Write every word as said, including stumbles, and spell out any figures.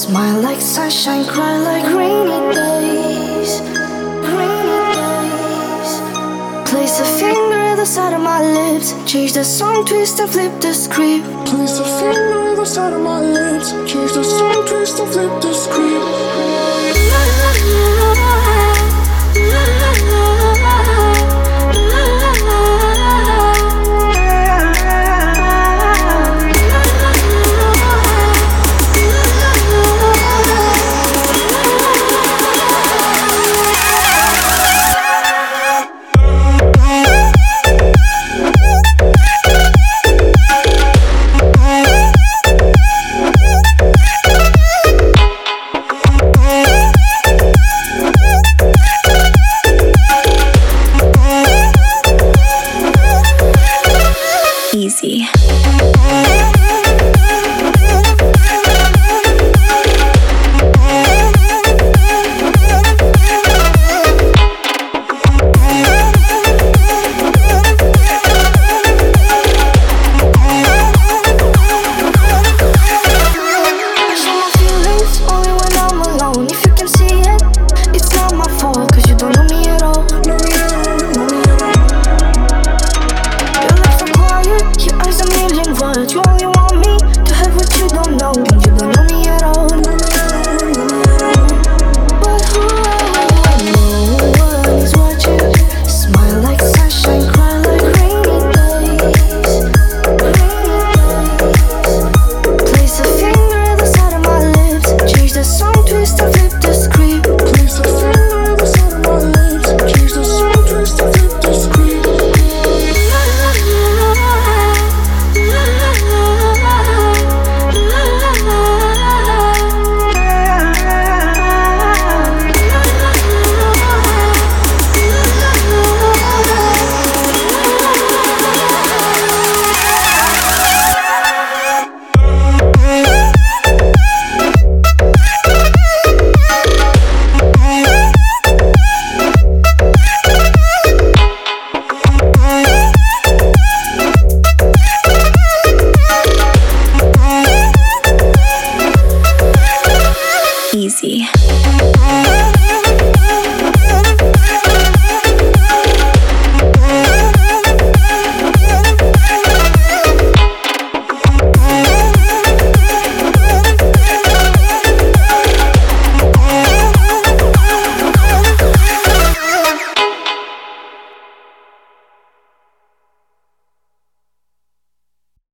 Smile like sunshine, cry like rainy days, rainy days. Place a finger at the side of my lips, change the song, twist and flip the script. Place a finger at the side of my lips, change the song, twist and flip the script. Easy.